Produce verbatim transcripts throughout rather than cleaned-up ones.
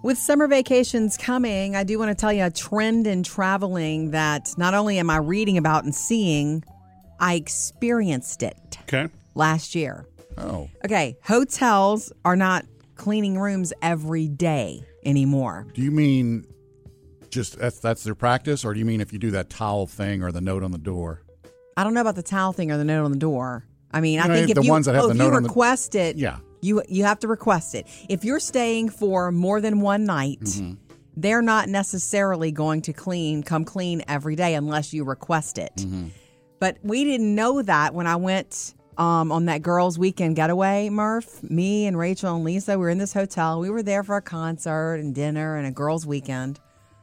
With summer vacations coming, I do want to tell you a trend in traveling that not only am I reading about and seeing, I experienced it Okay. last year. Oh. Okay, hotels are not cleaning rooms every day anymore. Do you mean just that's, that's their practice, or do you mean if you do that towel thing or the note on the door? I don't know about the towel thing or the note on the door. I mean, You I know, think if the you, ones that have oh, the if note you on the- request it, Yeah. you you have to request it. If you're staying for more than one night, Mm-hmm. they're not necessarily going to clean, come clean every day unless you request it. Mm-hmm. But we didn't know that when I went um, on that girls' weekend getaway, Murph. Me and Rachel and Lisa, we were in this hotel. We were there for a concert and dinner and a girls' weekend.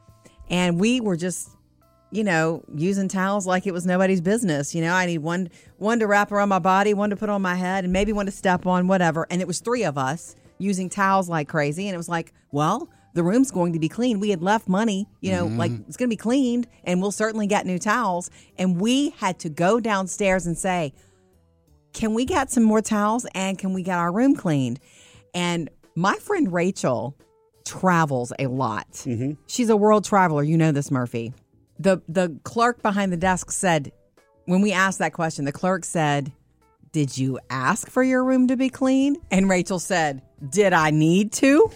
And we were just, you know, using towels like it was nobody's business. You know, I need one one to wrap around my body, one to put on my head, and maybe one to step on, whatever. And it was three of us using towels like crazy. And it was like, well, the room's going to be clean. We had left money, you know, Mm-hmm. like it's going to be cleaned and we'll certainly get new towels. And we had to go downstairs and say, can we get some more towels and can we get our room cleaned? And my friend Rachel travels a lot. Mm-hmm. She's a world traveler. You know this, Murphy. The the clerk behind the desk said, when we asked that question, the clerk said, did you ask for your room to be clean? And Rachel said, did I need to?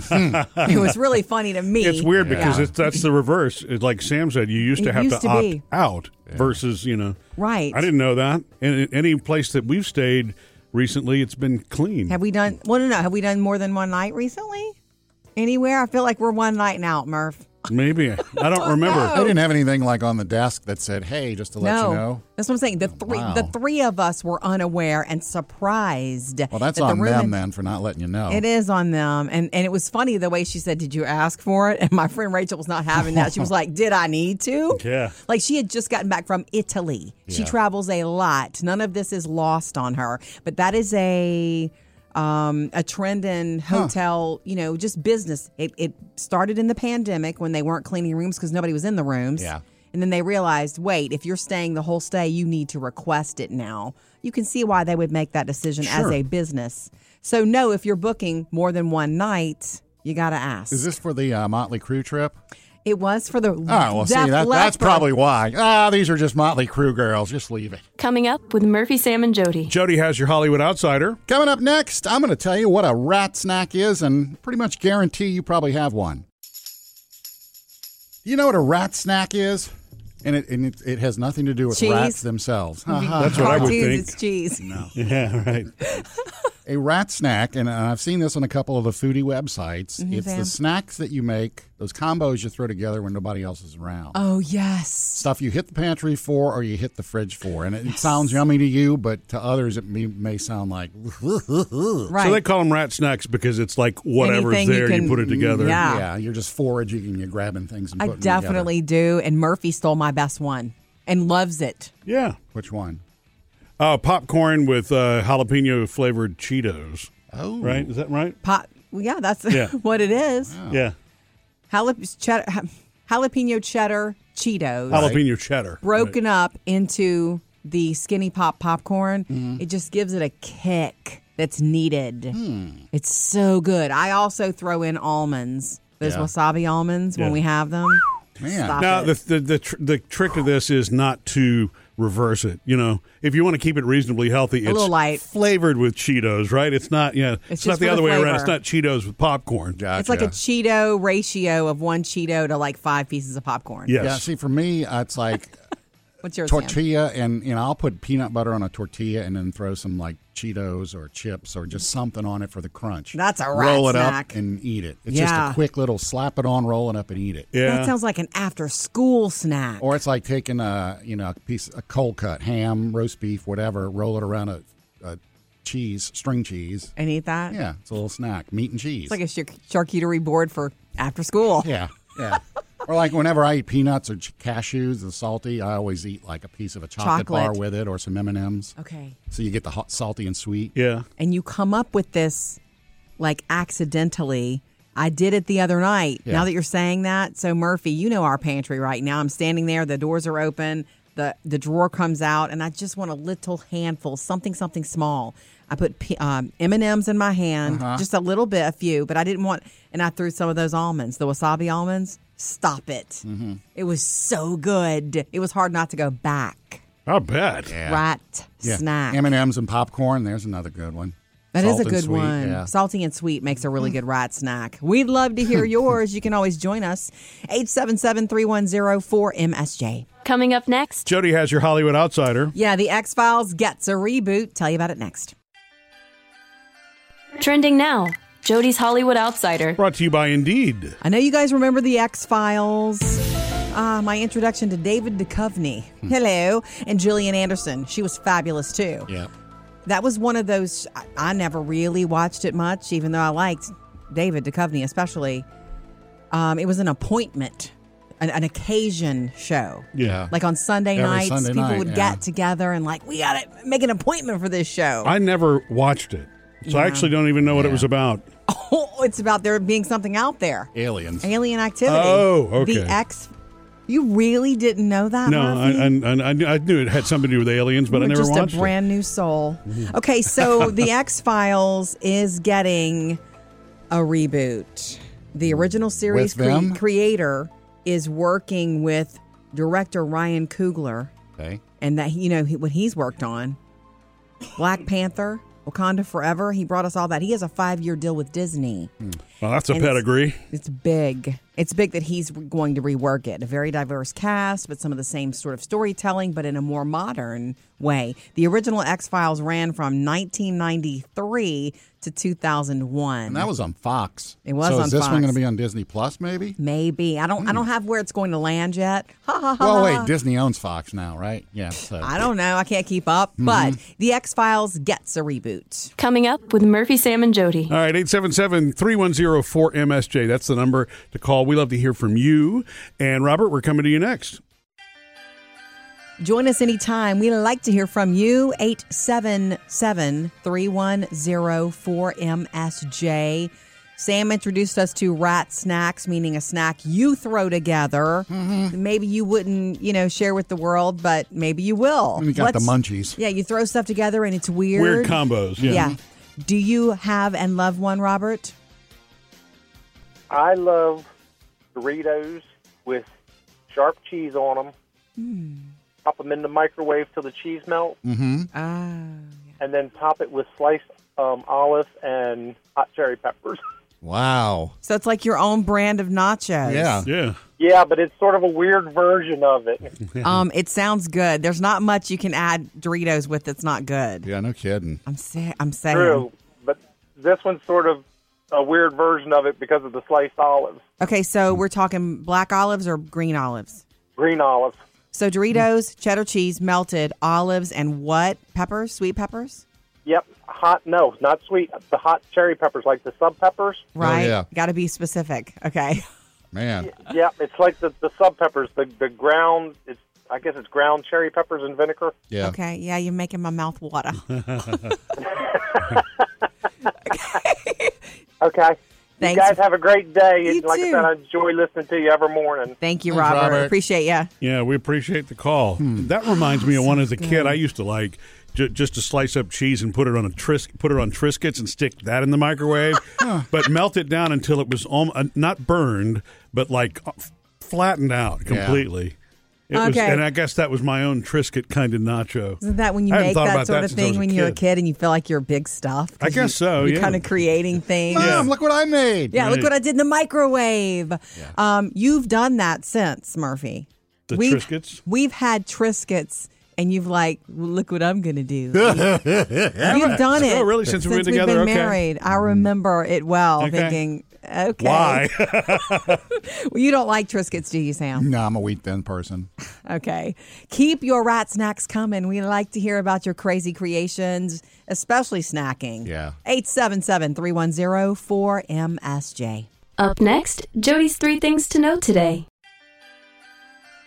It was really funny to me. It's weird because Yeah. it's, that's the reverse. It's like Sam said, you used to It have used to, to opt be. out versus, you know. Right. I didn't know that. And any place that we've stayed recently, it's been clean. Have we done, well, no, no. Have we done more than one night recently? Anywhere? I feel like we're one night now, Murph. Maybe. I don't remember. They didn't have anything like on the desk that said, hey, just to let no, you know. that's what I'm saying. The three, Wow. the three of us were unaware and surprised. Well, that's that the on room them in- then for not letting you know. It is on them. And and it was funny the way she said, did you ask for it? And my friend Rachel was not having that. She was like, did I need to? Yeah. Like she had just gotten back from Italy. She Yeah. travels a lot. None of this is lost on her. But that is a um, a trend in hotel, you know, just business. It, it started in the pandemic when they weren't cleaning rooms because nobody was in the rooms. Yeah. And then they realized, wait, if you're staying the whole stay, you need to request it now. You can see why they would make that decision as Sure. a business. So, no, if you're booking more than one night, you got to ask. Is this for the uh, Motley Crue trip? It was for the Oh, well, see, Def that, that's Leppard. probably why. Ah, these are just Motley Crue girls. Just leave it. Coming up with Murphy, Sam, and Jody. Jody has your Hollywood Outsider. Coming up next, I'm going to tell you what a rat snack is and pretty much guarantee you probably have one. You know what a rat snack is? And it and it, it has nothing to do with Cheese. rats themselves. Uh-huh. That's what I would Cartoons, think. It's cheese. Yeah, right. A rat snack, and I've seen this on a couple of the foodie websites. Mhm, it's Sam. the snacks that you make, those combos you throw together when nobody else is around. Oh, yes. Stuff you hit the pantry for or you hit the fridge for. And it, it sounds yummy to you, but to others it may, may sound like, Right. So they call them rat snacks because it's like whatever's Anything you there, you, can- put it together. Yeah. yeah, you're just foraging and you're grabbing things and I putting them together. definitely do. And Murphy stole my best one and loves it. Yeah. Which one? Uh, popcorn with uh, jalapeno flavored Cheetos. Oh. Right? Is that right? Pot. Well, yeah, that's Yeah. what it is. Yeah. Jalap- cheddar, ha- jalapeno cheddar Cheetos Jalapeno cheddar. broken up into the Skinny Pop popcorn. Mm-hmm. It just gives it a kick that's needed. Hmm. It's so good. I also throw in almonds. Those Yeah. wasabi almonds when Yeah. we have them. Man. Stop Now, it. the the the, tr- the trick to this is not to reverse it. You know, if you want to keep it reasonably healthy, it's little light. flavored with Cheetos, right? It's not. Yeah, it's, It's not just the for other the way around. flavor. It's not Cheetos with popcorn. Gotcha. It's like a Cheeto ratio of one Cheeto to like five pieces of popcorn. Yes. Yeah, see, for me, uh, it's like What's yours, Sam? tortilla, and you know, I'll put peanut butter on a tortilla and then throw some like Cheetos or chips or just something on it for the crunch. That's a rat roll it snack. up and eat it. It's Yeah. just a quick little slap it on, roll it up and eat it. Yeah. That sounds like an after-school snack. Or it's like taking a you know a piece a cold cut ham, roast beef, whatever, roll it around a, a cheese, string cheese. and eat that? Yeah, it's a little snack, meat and cheese. It's like a char- charcuterie board for after school. yeah, yeah. Or like whenever I eat peanuts or ch- cashews, the salty, I always eat like a piece of a chocolate, Chocolate. bar with it or some M and M's. Okay. So you get the hot, salty and sweet. Yeah. And you come up with this like accidentally. I did it the other night. Yeah. Now that you're saying that. So Murphy, you know our pantry right now. I'm standing there, the doors are open, the the drawer comes out, and I just want a little handful, something, something small. I put P- um, M and M's in my hand, Uh-huh. just a little bit, a few, but I didn't want, and I threw some of those almonds, the wasabi almonds. Stop it. Mm-hmm. It was so good. It was hard not to go back. I bet. Yeah. Rat Yeah. snack. M and M's and popcorn. There's another good one. That Salt is a and good sweet, one. Yeah. Salty and sweet makes a really good rat snack. We'd love to hear yours. You can always join us. eight seven seven, three one zero, four M S J. Coming up next, Jody has your Hollywood Outsider. Yeah, The X-Files gets a reboot. Tell you about it next. trending now, Jody's Hollywood Outsider. Brought to you by Indeed. I know you guys remember The X-Files. Ah, my introduction to David Duchovny. Hello. And Gillian Anderson. She was fabulous, too. Yeah. That was one of those, I, I never really watched it much, even though I liked David Duchovny especially. Um, it was an appointment, an, an occasion show. Yeah. Like on Sunday Every nights, Sunday people night, would yeah. get together and like, we got to make an appointment for this show. I never watched it, so I Yeah. actually don't even know what it Yeah. was about. Oh, it's about there being something out there. Aliens. Alien activity. Oh, okay. The X. You really didn't know that, No, I, Murphy? I, I, I knew- I knew it had something to do with aliens, but I You're never just watched a brand new soul. Okay, so The X-Files is getting a reboot. The original series With them? cre- creator is working with director Ryan Coogler, Okay. and that you know he, what he's worked on, Black Panther, Wakanda Forever. He brought us all that. He has a five-year deal with Disney. it. Well, that's a And it's- pedigree. It's big. It's big that he's going to rework it. A very diverse cast, but some of the same sort of storytelling, but in a more modern way. The original X-Files ran from nineteen ninety-three to two thousand one. And that was on Fox. It was so on is this Fox. one going to be on Disney Plus, maybe? Maybe. I don't I don't have where it's going to land yet. Ha ha ha. Well, wait. Disney owns Fox now, right? Yeah. So. I don't know. I can't keep up. But The X-Files gets a reboot. Coming up with Murphy, Sam, and Jody. All right, eight seven seven, three one zero, four M S J. That's the number to call. We love to hear from you. And Robert, we're coming to you next. Join us anytime. We like to hear from you. eight seven seven, three one zero, four M S J. Sam introduced us to rat snacks, meaning a snack you throw together. Maybe you wouldn't, you know, share with the world, but maybe you will. And you got Let's- the munchies. Yeah, you throw stuff together and it's weird. Weird combos. Yeah. Yeah. Do you have and love one, Robert? I love Doritos with sharp cheese on them. Hmm. Pop them in the microwave till the cheese melts, Mm-hmm. Ah. and then top it with sliced um, olive and hot cherry peppers. Wow. So it's like your own brand of nachos. Yeah. Yeah. Yeah, but it's sort of a weird version of it. Um, it sounds good. There's not much you can add Doritos with that's not good. Yeah, no kidding. I'm saying. I'm saying. True, but this one's sort of a weird version of it because of the sliced olives, Okay, so we're talking black olives or green olives. green olives. So Doritos, cheddar cheese, melted olives, and what? Peppers? Sweet peppers? Yep, hot. No, not sweet. The hot cherry peppers, like the sub peppers. Right? yeah. Got to be specific. Okay. Man. Yeah, it's like the the sub peppers. The the ground. It's I guess it's ground cherry peppers and vinegar. Yeah. Okay. Yeah, you're making my mouth water. Okay. Thanks. You guys have a great day. You And like too. I said, I enjoy listening to you every morning. Thank you, Thanks, Robert. Robert. Appreciate you. Yeah, we appreciate the call. That reminds me of one as a kid. I used to like j- just to slice up cheese and put it on a tris- put it on Triscuits and stick that in the microwave, but melt it down until it was almost, uh, not burned, but like uh, f- flattened out completely. It was, Okay. and I guess that was my own Triscuit kind of nacho. Isn't that when you I haven't make thought that about sort that of since I was thing a when you're a kid. kid and you feel like you're big stuff? 'Cause I guess you- so, You're yeah. kind of creating things. Mom, look what I made. Yeah, look Right. what I did in the microwave. Um, you've done that since, Murphy. The we've, Triscuits? We've had Triscuits, and you've like, well, look what I'm going to do. You've done it. Oh, really? Since we've been we've together? been Okay. married. I remember it well, Okay. thinking, okay. Why? Well, you don't like Triscuits, do you, Sam? No, I'm a wheat thin person. Okay. Keep your rat snacks coming. We like to hear about your crazy creations, especially snacking. Yeah. eight seven seven, three one zero, four M S J. Up next, Jody's three things to know today.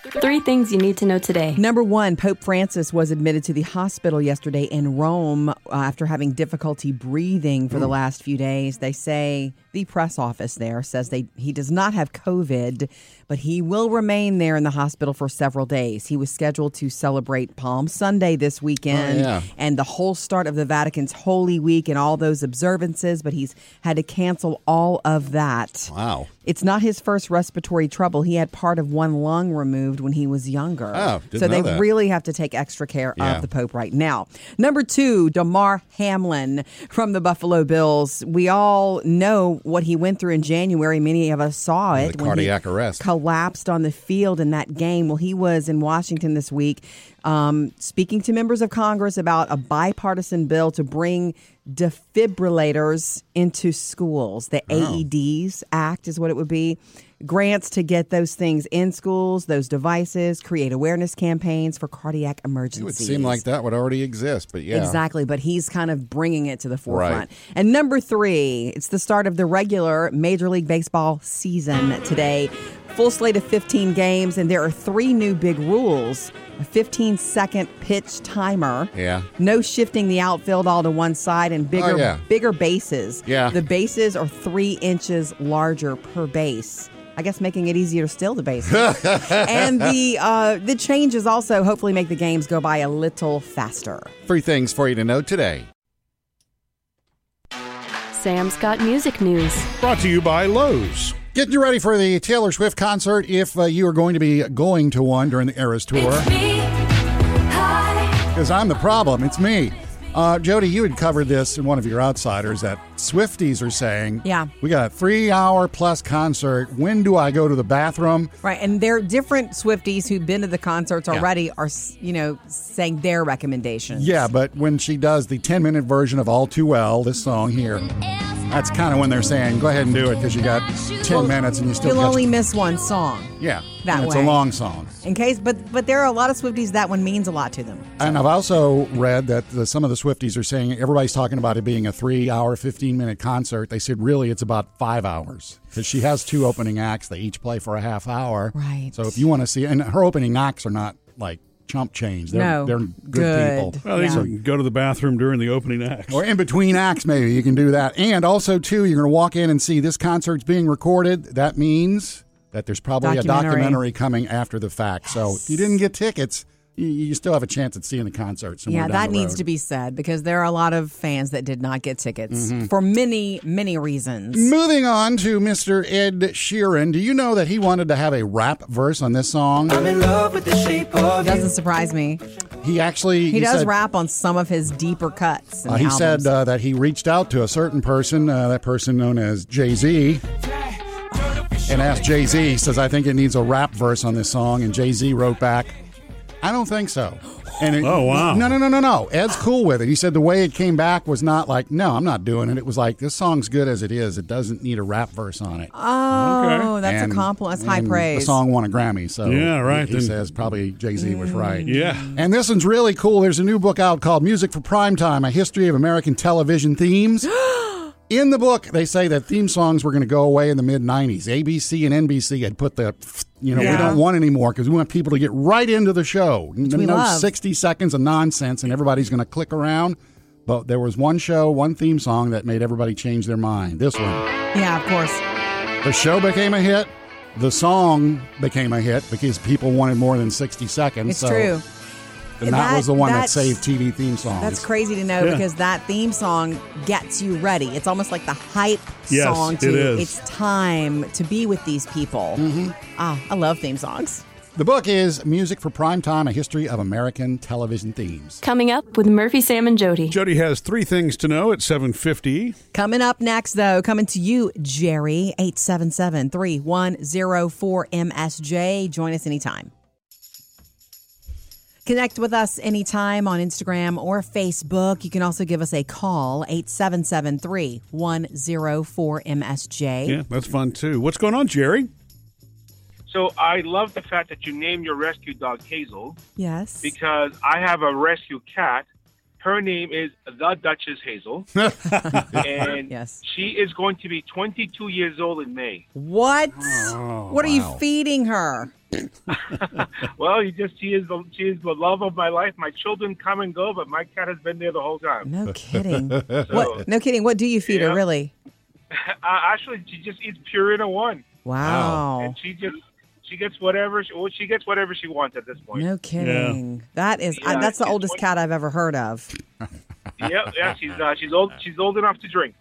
Three things you need to know today. Number one, Pope Francis was admitted to the hospital yesterday in Rome uh, after having difficulty breathing for the last few days. They say the press office there says they he does not have COVID, but he will remain there in the hospital for several days. He was scheduled to celebrate Palm Sunday this weekend Oh, yeah. and the whole start of the Vatican's Holy Week and all those observances, but he's had to cancel all of that. Wow. It's not his first respiratory trouble. He had part of one lung removed when he was younger. Oh, didn't so they know that. really have to take extra care Yeah. of the Pope right now. Number two, Damar Hamlin from the Buffalo Bills. We all know what he went through in January. Many of us saw it. The when he cardiac arrest. collapsed on the field in that game. Well, he was in Washington this week um, speaking to members of Congress about a bipartisan bill to bring defibrillators into schools. The Oh. A E Ds Act is what it would be. Grants to get those things in schools, those devices, create awareness campaigns for cardiac It emergencies. would seem like that would already exist, but yeah. Exactly, but he's kind of bringing it to the forefront. Right. And number three, it's the start of the regular Major League Baseball season today. Full slate of fifteen games, and there are three new big rules. A fifteen-second pitch timer. Yeah. No shifting the outfield all to one side, and bigger, Oh, yeah. bigger bases. Yeah. The bases are three inches larger per base. I guess making it easier to steal the bases. And the uh, the changes also hopefully make the games go by a little faster. Three things for you to know today. Sam's got music news. Brought to you by Lowe's. Getting you ready for the Taylor Swift concert if uh, you are going to be going to one during the Eras Tour. Because I'm the problem. It's me. Uh, Jody, you had covered this in one of your Outsiders that Swifties are saying, Yeah. we got a three-hour plus concert. When do I go to the bathroom? Right, and there are different Swifties who've been to the concerts Yeah. already are, you know, saying their recommendations. Yeah, but when she does the ten-minute version of All Too Well, this song here, that's kind of when they're saying, go ahead and do it because you got ten Well, minutes and you still You'll got only miss one song. Yeah, that and it's way. a long song. In case, but but there are a lot of Swifties that one means a lot to them. And I've also read that the, some of the Swifties are saying everybody's talking about it being a three-hour, fifteen-minute concert. They said really it's about five hours because she has two opening acts. They each play for a half hour. Right. So if you want to see, and her opening acts are not like chump change. They're, No, they're good, good. people. Well, they Yeah. can go to the bathroom during the opening act. Or in between acts, maybe you can do that. And also, too, you're going to walk in and see this concert's being recorded. That means that there's probably a Documentary. documentary coming after the fact. So if you didn't get tickets, you, you still have a chance at seeing the concert somewhere Yeah, down that the needs road. to be said because there are a lot of fans that did not get tickets Mm-hmm. for many, many reasons. Moving on to Mister Ed Sheeran. Do you know that he wanted to have a rap verse on this song? Doesn't surprise me. He actually He, does said, rap on some of his deeper cuts. in Uh, he albums. said uh, that he reached out to a certain person, uh, that person known as Jay-Z, and asked Jay-Z. He says, I think it needs a rap verse on this song. And Jay-Z wrote back, I don't think so. And it, Oh, wow. No, no, no, no, no. Ed's cool with it. He said the way it came back was not like, no, I'm not doing it. It was like, this song's good as it is. It doesn't need a rap verse on it. Oh, Okay. that's And- a compliment. That's high and praise. The song won a Grammy, so Yeah, right, he, he then- says probably Jay-Z was right. Yeah. And this one's really cool. There's a new book out called Music for Primetime, A History of American Television Themes. In the book, they say that theme songs were going to go away in the mid nineties. A B C and N B C had put the, you know, we Yeah. don't want anymore because we want people to get right into the show. we no love. sixty seconds of nonsense and everybody's going to click around. But there was one show, one theme song that made everybody change their mind. This one. Yeah, of course. The show became a hit. The song became a hit because people wanted more than sixty seconds. It's so, true. And that, That- was the one that that's- saved T V theme songs. That's crazy to know Yeah. because that theme song gets you ready. It's almost like the hype Yes, song it to is. it's time to be with these people. Mm-hmm. Ah, I love theme songs. The book is Music for Primetime, A History of American Television Themes. Coming up with Murphy, Sam, and Jody. Jody has three things to know at seven fifty. Coming up next, though, coming to you, Jerry, eight seven seven, three one zero four M S J. Join us anytime. Connect with us anytime on Instagram or Facebook. You can also give us a call, eight seven seven, three one zero four M S J. Yeah, that's fun too. What's going on, Jerry? So I love the fact that you named your rescue dog Hazel Yes. because I have a rescue cat. Her name is the Duchess Hazel, and Yes. she is going to be twenty-two years old in May. What? Oh, what are you wow. feeding her? Well, you just she is the she is the love of my life. My children come and go, but my cat has been there the whole time. No kidding. So, What? No kidding. What do you feed her, Yeah. really? uh, actually, she just eats Purina One, Wow. and she just she gets whatever she, well, she gets whatever she wants at this point. No kidding. That is I, Yeah, that's the she's oldest twenty cat I've ever heard of. Yeah, yeah, she's uh, she's old she's old enough to drink.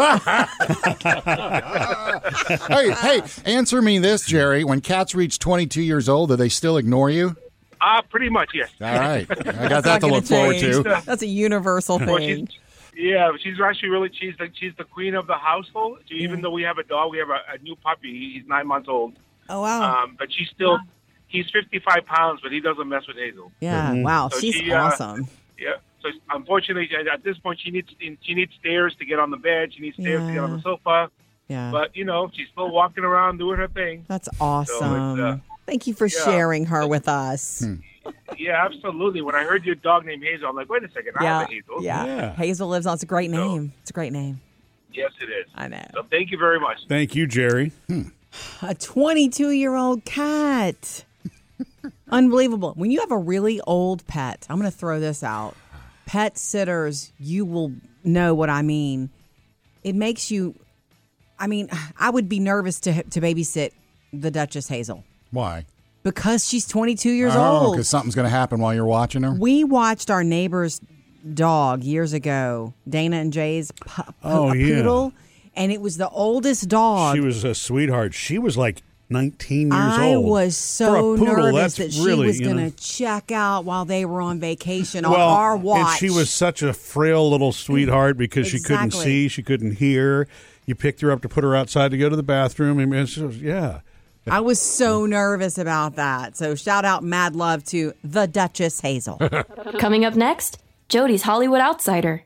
Hey, hey, answer me this, Jerry. When cats reach twenty-two years old, do they still ignore you? Ah, uh, pretty much, yes. All right. I got That's that not to gonna look forward change. to. That's a universal Well, she's, thing. yeah, she's actually really she's the she's the queen of the household. So even though we have a dog, we have a, a new puppy. He's nine months old. Oh wow. Um, but she's still he's fifty-five pounds, but he doesn't mess with Hazel. Yeah. Wow. So She's she, uh, awesome. Yeah. So unfortunately, at this point, she needs she needs stairs to get on the bed. She needs stairs to get on Yeah. the sofa. Yeah. But you know, she's still walking around doing her thing. That's awesome. uh, Thank you for yeah. sharing her with us. Yeah, absolutely. When I heard your dog named Hazel, I'm like, wait a second, I Yeah. have a Hazel. yeah. Yeah. Hazel lives on. It's a great So- name. It's a great name. Yes, it is. I know. So thank you very much. Thank you, Jerry. A twenty-two-year-old cat. Unbelievable. When you have a really old pet, I'm going to throw this out. Pet sitters, you will know what I mean. It makes you, I mean, I would be nervous to to babysit the Duchess Hazel Why? because she's twenty-two years Oh, old. because something's going to happen while you're watching her? We watched our neighbor's dog years ago, Dana and Jay's pu- pu- Oh, a yeah. poodle, and it was the oldest dog. She was a sweetheart. She was like nineteen years I old. was so For a poodle, nervous that's that she really, was you going to know. check out while they were on vacation on Well, our watch. and she was such a frail little sweetheart because she couldn't Exactly. see, she couldn't hear. You picked her up to put her outside to go to the bathroom. I mean, she was, yeah. I was so nervous about that. So shout out mad love to the Duchess Hazel. Coming up next, Jody's Hollywood Outsider.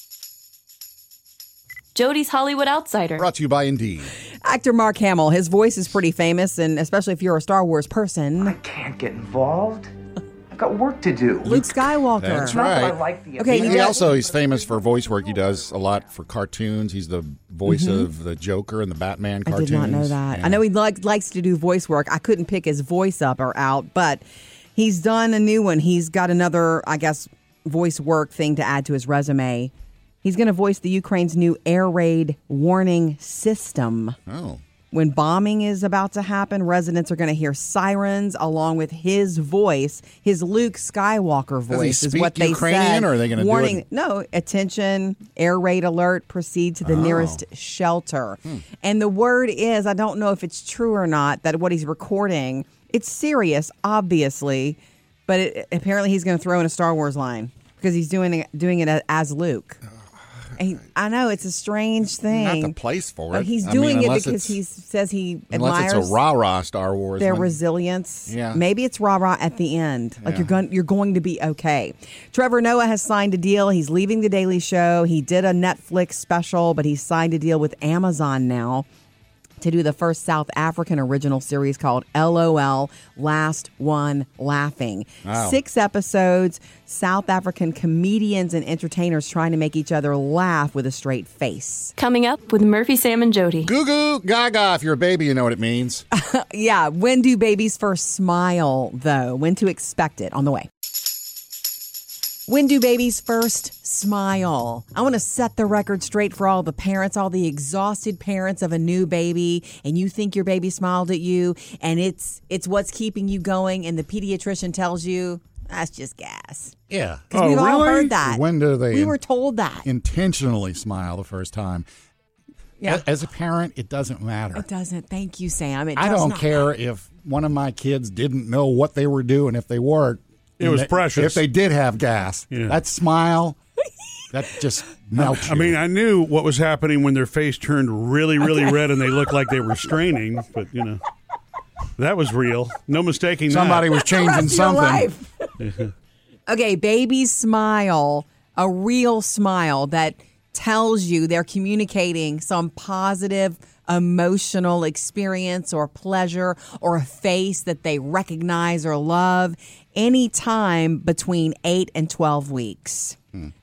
Jody's Hollywood Outsider. Brought to you by Indeed. Actor Mark Hamill, his voice is pretty famous, and especially if you're a Star Wars person. I can't get involved. I've got work to do. Luke Skywalker. That's Not that I right. like the Okay, He, you he got- also he's famous for voice work. He does a lot for cartoons. He's the voice Mm-hmm. of the Joker in the Batman I cartoons. did not know that. Yeah. I know he like, likes to do voice work. I couldn't pick his voice up or out, but he's done a new one. He's got another, I guess, voice work thing to add to his resume. He's going to voice the Ukraine's new air raid warning system. Oh. When bombing is about to happen, residents are going to hear sirens along with his voice, his Luke Skywalker Does he voice is speak what they Ukrainian, said. or are they gonna do warning? it- No, attention, air raid alert, proceed to the Oh. nearest shelter. Hmm. And the word is, I don't know if it's true or not, that what he's recording, it's serious, obviously, but it, apparently he's going to throw in a Star Wars line because he's doing it, doing it as Luke. And he- I know it's a strange thing. Not the place for But it. he's I doing mean, it unless because it's- he says he Unless admires it's a rah-rah Star Wars. their one. resilience. Yeah. Maybe it's rah rah at the end. Like Yeah. you're going, you're going to be okay. Trevor Noah has signed a deal. He's leaving The Daily Show. He did a Netflix special, but he's signed a deal with Amazon now to do the first South African original series called L O L, Last One Laughing. Wow. Six episodes, South African comedians and entertainers trying to make each other laugh with a straight face. Coming up with Murphy, Sam, and Jody. Goo goo gaga. If you're a baby, you know what it means. Yeah, when do babies first smile, though? When to expect it? On the way. When do babies first smile? I want to set the record straight for all the parents, all the exhausted parents of a new baby, and you think your baby smiled at you, and it's it's what's keeping you going, and the pediatrician tells you that's just gas. Yeah. Because Oh, we've all really? heard that. When do they We were told that. intentionally smile the first time? Yeah. A- As a parent, it doesn't matter. It doesn't. Thank you, Sam. It I does don't not. care if one of my kids didn't know what they were doing, if they weren't. It was And precious. If they did have gas, Yeah. that smile, that just melts I you. mean, I knew what was happening when their face turned really, really red and they looked like they were straining, but, you know, that was real. No mistaking somebody that. was changing Rest of your something. life. Okay, babies smile, a real smile that tells you they're communicating some positive emotional experience or pleasure or a face that they recognize or love anytime between eight and twelve weeks.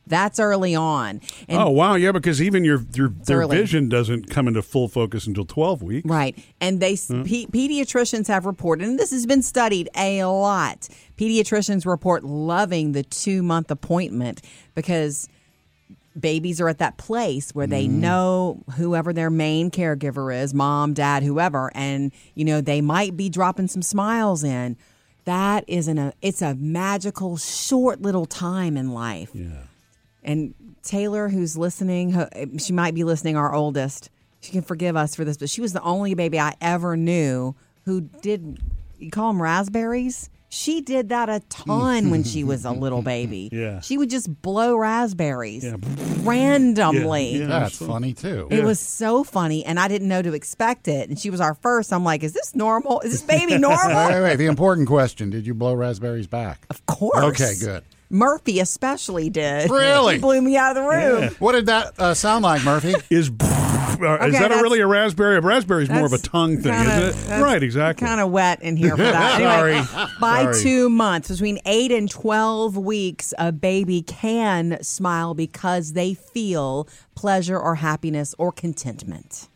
That's early on. And oh, wow. Yeah, because even your, your their early. vision doesn't come into full focus until twelve weeks. Right. And they Huh? pe- pediatricians have reported, and this has been studied a lot. Pediatricians report loving the two-month appointment because babies are at that place where they know whoever their main caregiver is, mom, dad, whoever, and you know they might be dropping some smiles in. That isn't a it's a magical short little time in life. Yeah. And Taylor, who's listening, her- she might be listening, our oldest. She can forgive us for this, but she was the only baby I ever knew who did, you call them raspberries? She did that a ton when she was a little baby. Yeah. She would just blow raspberries Yeah. randomly. Yeah, yeah. That's funny, too. It was so funny, and I didn't know to expect it. And she was our first. I'm like, is this normal? Is this baby Wait, normal? wait, wait. The important question, did you blow raspberries back? Of course. Okay, good. Murphy especially did. Really? He blew me out of the room. What did that uh, sound like, Murphy? Is, is that a that's- really a raspberry? A raspberry is more of a That's tongue thing, kinda- isn't it? that's Right, exactly. Kind of wet in here for that. Anyway, Sorry. by Sorry. two months, between eight and twelve weeks, a baby can smile because they feel pleasure or happiness or contentment.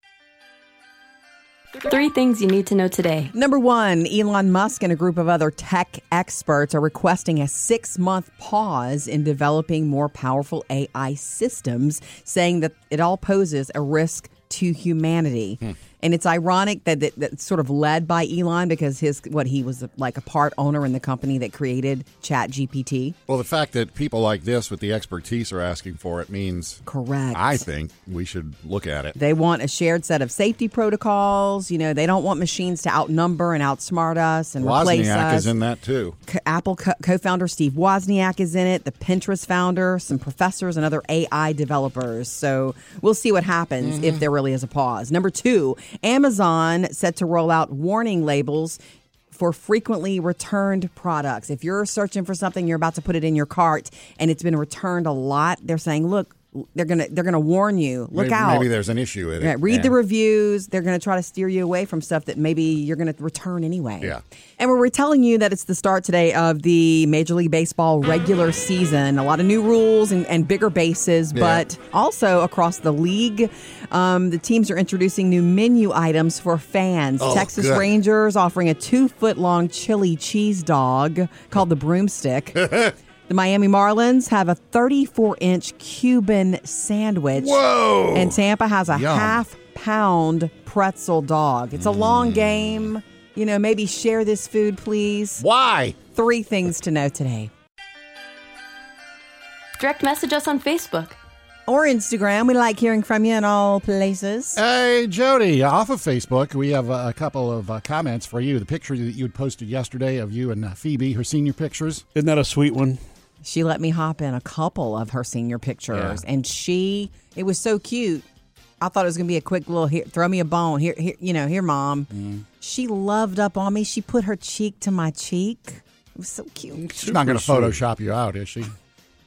Three things you need to know today. Number one, Elon Musk and a group of other tech experts are requesting a six-month pause in developing more powerful A I systems, saying that it all poses a risk to humanity. Hmm. And it's ironic that, that that's sort of led by Elon because his what he was like a part owner in the company that created ChatGPT. Well, the fact that people like this with the expertise are asking for it means, Correct. I think, we should look at it. They want a shared set of safety protocols. You know, they don't want machines to outnumber and outsmart us and replace Wozniak us. is in that, too. Co- Apple co- co-founder Steve Wozniak is in it, the Pinterest founder, some professors, and other A I developers. So we'll see what happens if there really is a pause. Number two, Amazon set to roll out warning labels for frequently returned products. If you're searching for something, you're about to put it in your cart, and it's been returned a lot, they're saying, look, they're gonna they're gonna warn you. Look maybe, out. Maybe there's an issue with it. Yeah, read the Yeah. reviews. They're going to try to steer you away from stuff that maybe you're going to return anyway. Yeah. And we're telling you that it's the start today of the Major League Baseball regular season. A lot of new rules and, and bigger bases, Yeah. but also across the league, um, the teams are introducing new menu items for fans. Oh, Texas good. Rangers offering a two-foot-long chili cheese dog called the Broomstick. The Miami Marlins have a thirty-four inch Cuban sandwich. Whoa! And Tampa has a Yum. half pound pretzel dog. It's a long game. You know, maybe share this food, please. Why? Three things to know today. Direct message us on Facebook. Or Instagram. We like hearing from you in all places. Hey, Jody, off of Facebook, we have a, a couple of uh, comments for you. The picture that you had posted yesterday of you and uh, Phoebe, her senior pictures. Isn't that a sweet one? She let me hop in a couple of her senior pictures. Yeah. And she, it was so cute. I thought it was going to be a quick little, here, throw me a bone. Here, here, you know, here, Mom. Mm. She loved up on me. She put her cheek to my cheek. It was so cute. She's not going to sweet. Photoshop you out, is she?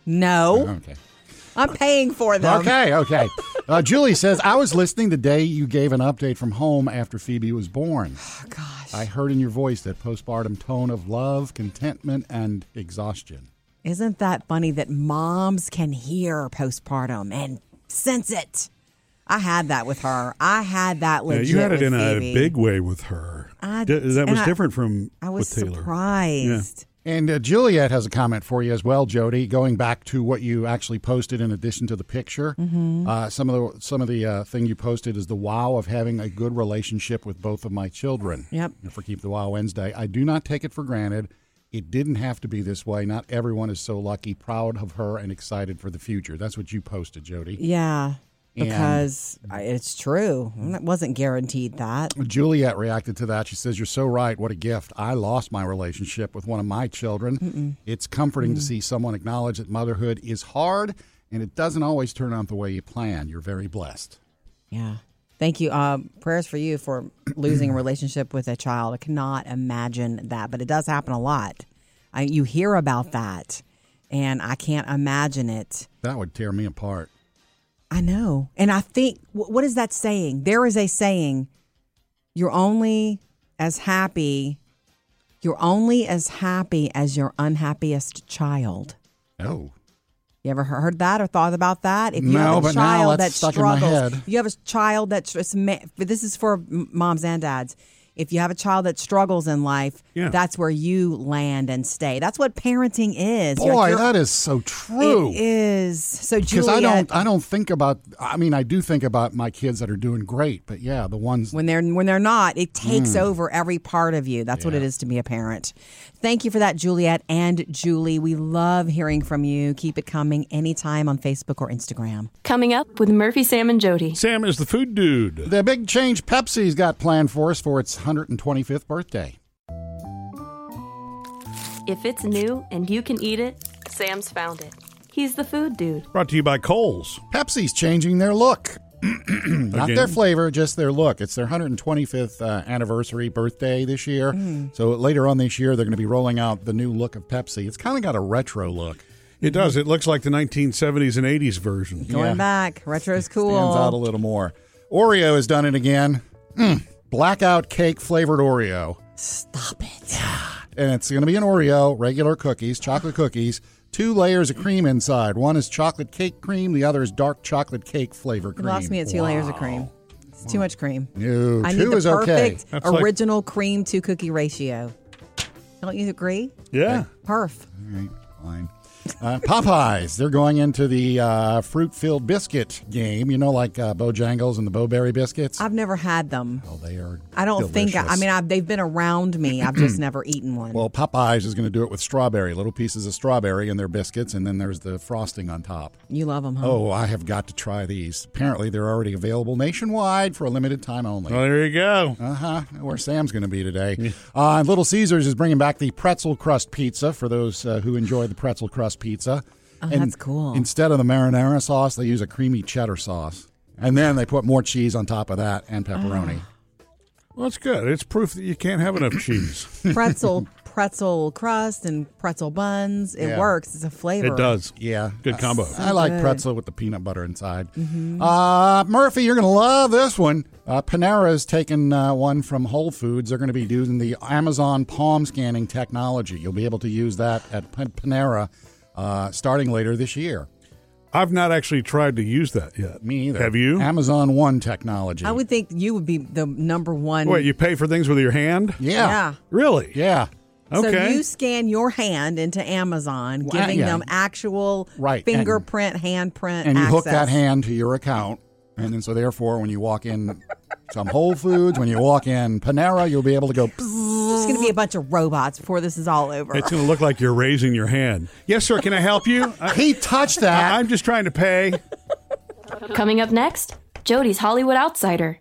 No. Okay. I'm paying for them. Okay, okay. Uh, Julie says, I was listening the day you gave an update from home after Phoebe was born. Oh, gosh. I heard in your voice that postpartum tone of love, contentment, and exhaustion. Isn't that funny that moms can hear postpartum and sense it? I had that with her. I had that Yeah, legit you had it with in Phoebe. a big way with her. I- D- that and was I- different from I was with Taylor. surprised. And uh, Juliet has a comment for you as well, Jody. Going back to what you actually posted in addition to the picture, Mm-hmm. uh, some of the some of the uh, thing you posted is the wow of having a good relationship with both of my children. Yep. For Keep the Wow Wednesday, I do not take it for granted. It didn't have to be this way. Not everyone is so lucky. Proud of her and excited for the future. That's what you posted, Jody. Yeah, And- because I it's true. It wasn't guaranteed that. Juliet reacted to that. She says, "You're so right. What a gift. I lost my relationship with one of my children. Mm-mm. It's comforting Mm. to see someone acknowledge that motherhood is hard and it doesn't always turn out the way you plan. You're very blessed." Yeah. Thank you. Uh, prayers for you for losing a relationship with a child. I cannot imagine that, but it does happen a lot. I, you hear about that, and I can't imagine it. That would tear me apart. I know. And I think, wh- what is that saying? There is a saying, you're only as happy, you're only as happy as your unhappiest child. Oh. You ever heard that or thought about that? If you No, have a but now child that's that stuck in my struggles, head. you have a child that str- it's ma- but this is for m- moms and dads. If you have a child that struggles in life, Yeah. that's where you land and stay. That's what parenting is. You're Boy, like, you're- that is so true. It is. So Because Juliet, I don't, I don't think about. I mean, I do think about my kids that are doing great, but yeah, the ones. when they're when they're not, it takes Mm. over every part of you. That's what it is to be a parent. Thank you for that, Juliet and Julie. We love hearing from you. Keep it coming anytime on Facebook or Instagram. Coming up with Murphy, Sam, and Jody. Sam is the food dude. The big change Pepsi's got planned for us for its one hundred twenty-fifth birthday. If it's new and you can eat it, Sam's found it. He's the food dude. Brought to you by Kohl's. Pepsi's changing their look. Not Again? their flavor, just their look. It's their one hundred twenty-fifth uh, anniversary birthday this year. So later on this year, they're going to be rolling out the new look of Pepsi. It's kind of got a retro look. It does. It looks like the nineteen seventies and eighties version. Going Yeah. back, retro's cool. Stands out a little more. Oreo has done it again. Mm, blackout cake flavored Oreo. Stop it. And it's going to be an Oreo, regular cookies, chocolate cookies, two layers of cream inside. One is chocolate cake cream, the other is dark chocolate cake flavor You cream. lost me at two layers of cream. It's too much cream. No, I two need the is okay. perfect That's like- original cream to cookie ratio. Don't you agree? Yeah. Perf. All right, fine. Uh, Popeyes, they're going into the uh, fruit-filled biscuit game. You know, like uh, Bojangles and the Bowberry biscuits? I've never had them. Oh, they are I don't think, I, I delicious. mean, I've, they've been around me. I've just never eaten one. Well, Popeyes is going to do it with strawberry, little pieces of strawberry in their biscuits, and then there's the frosting on top. You love them, huh? Oh, I have got to try these. Apparently, they're already available nationwide for a limited time only. Well, there you go. Uh-huh. Where Sam's going to be today. Uh, Little Caesars is bringing back the pretzel crust pizza for those uh, who enjoy the pretzel crust pizza. Oh, And that's cool. Instead of the marinara sauce, they use a creamy cheddar sauce. And then they put more cheese on top of that and pepperoni. Well, that's good. It's proof that you can't have enough cheese. pretzel, pretzel crust and pretzel buns. It Yeah. works. It's a flavor. It does. Yeah. Good combo. I like good. pretzel with the peanut butter inside. Uh, Murphy, you're going to love this one. Uh, Panera's taken uh, one from Whole Foods. They're going to be using the Amazon palm scanning technology. You'll be able to use that at Pan- Panera uh, starting later this year. I've not actually tried to use that yet. Me either. Have you? Amazon One technology. I would think you would be the number one. Wait, you pay for things with your hand? Yeah. Yeah. Really? Yeah. So Okay. you scan your hand into Amazon, Well, giving yeah. them actual Right, fingerprint, handprint And you access. hook that hand to your account. And then so therefore, when you walk in some Whole Foods, when you walk in Panera, you'll be able to go, There's going to be a bunch of robots before this is all over. It's going to look like you're raising your hand. Yes, sir. Can I help you? I, he touched that. I'm just trying to pay. Coming up next, Jody's Hollywood Outsider.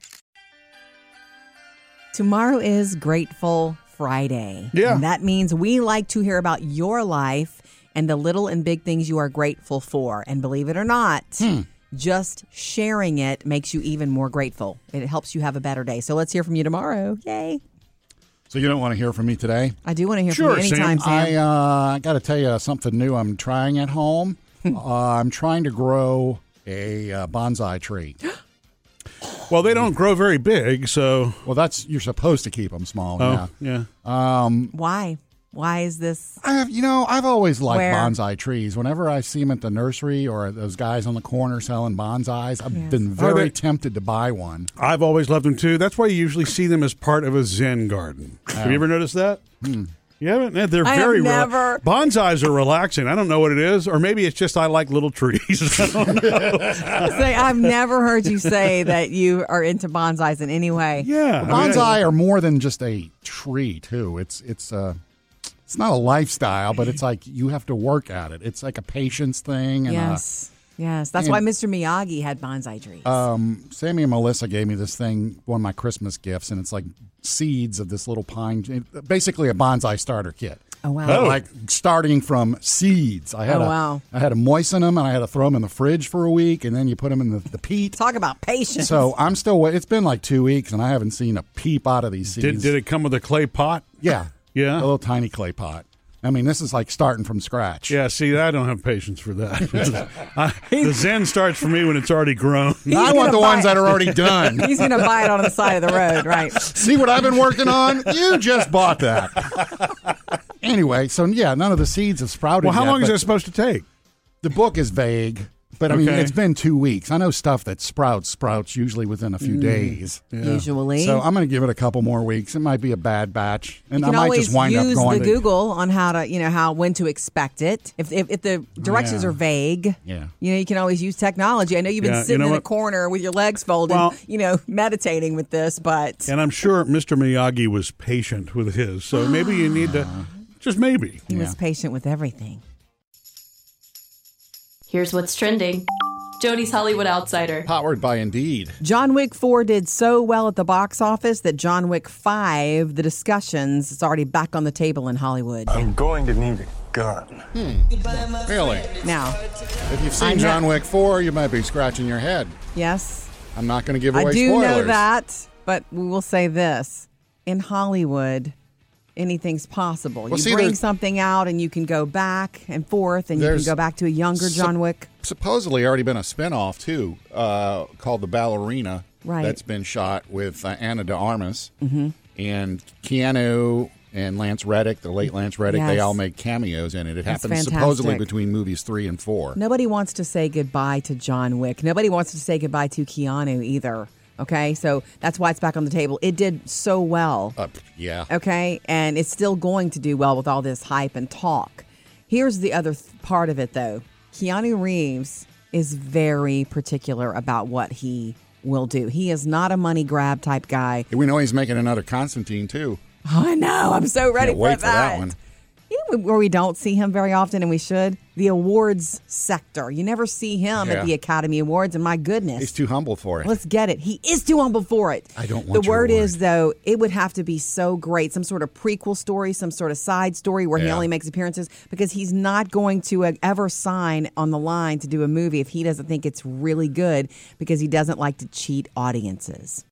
Tomorrow is Grateful Friday. Yeah. And that means we like to hear about your life and the little and big things you are grateful for. And believe it or not, Hmm. just sharing it makes you even more grateful. It helps you have a better day. So let's hear from you tomorrow. Yay. So you don't want to hear from me today? I do want to hear Sure, from you anytime, Sam. I uh, got to tell you something new I'm trying at home. uh, I'm trying to grow a uh, bonsai tree. Well, they don't grow very big, so. Well, that's you're supposed to keep them small. Oh, yeah. Why? Why is this? I have, you know, I've always liked Where? bonsai trees. Whenever I see them at the nursery or those guys on the corner selling bonsais, I've Yes. been Are very they- tempted to buy one. I've always loved them too. That's why you usually see them as part of a Zen garden. Have you ever noticed that? You haven't? Yeah, they're I have very never- bonsais are relaxing. I don't know what it is, or maybe it's just I like little trees. I don't know. Say, I've never heard you say that you are into bonsais in any way. Yeah, I mean, Bonsai are more than just a tree, too. It's it's uh, it's not a lifestyle, but it's like you have to work at it. It's like a patience thing. And, Yes. Yes. That's and- why Mister Miyagi had bonsai trees. Um, Sammy and Melissa gave me this thing, one of my Christmas gifts, and it's like seeds of this little pine, basically a bonsai starter kit. oh, wow. Oh. Like starting from seeds. I had Oh, to, wow. I had to moisten them, and I had to throw them in the fridge for a week, and then you put them in the, the peat. Talk about patience. So I'm still. wa- It's been like two weeks, and I haven't seen a peep out of these seeds. did, did it come with a clay pot? Yeah, Yeah. a little tiny clay pot. I mean, this is like starting from scratch. Yeah, see, I don't have patience for that. I, the Zen starts for me when it's already grown. I want gonna the buy ones it. that are already done. He's going to buy it on the side of the road, right? See what I've been working on? You just bought that. Anyway, so yeah, none of the seeds have sprouted Well, how yet, long is but that supposed to take? The book is vague. But, I mean, Okay. it's been two weeks. I know stuff that sprouts, sprouts usually within a few days. Usually. So I'm going to give it a couple more weeks. It might be a bad batch. And You I can might always just wind use up going the to, Google on how to, you know, how when to expect it. If if, if the directions Yeah. are vague, Yeah. you know, you can always use technology. I know you've been Yeah, you sitting know in a what? corner with your legs folded, Well- you know, meditating with this, but And I'm sure Mister Miyagi was patient with his, so maybe you need to, just maybe. he was Yeah. patient with everything. Here's what's trending. Jody's Hollywood Outsider. Powered by Indeed. John Wick four did so well at the box office that John Wick five, the discussions, it's already back on the table in Hollywood. I'm going to need a gun. Really? Now, If you've I seen know- John Wick four, you might be scratching your head. yes, I'm not going to give away I do spoilers. know that, but we will say this. In Hollywood, anything's possible. Well, you see, bring there's- something out and you can go back and forth and you can There's go back to a younger sup- John Wick. Supposedly already been a spinoff, too, uh, called The Ballerina. Right. That's been shot with uh, Anna de Armas. Mm-hmm. And Keanu and Lance Reddick, the late Lance Reddick, they Yes. all make cameos in it. It That's happens supposedly fantastic. between movies three and four. Nobody wants to say goodbye to John Wick. Nobody wants to say goodbye to Keanu either. Okay, so that's why it's back on the table. It did so well. Uh, yeah. Okay, and it's still going to do well with all this hype and talk. Here's the other th- part of it, though. Keanu Reeves is very particular about what he will do. He is not a money grab type guy. We know he's making another Constantine, too. I know. I'm so ready Can't for, wait that. for that one. You know where we don't see him very often, and we should? The awards sector. You never see him Yeah. at the Academy Awards, and my goodness. He's too humble for it. Let's get it. He is too humble for it. I don't want The your word award. is, though, it would have to be so great. Some sort of prequel story, some sort of side story where he Yeah. only makes appearances, because he's not going to uh, ever sign on the line to do a movie if he doesn't think it's really good, because he doesn't like to cheat audiences.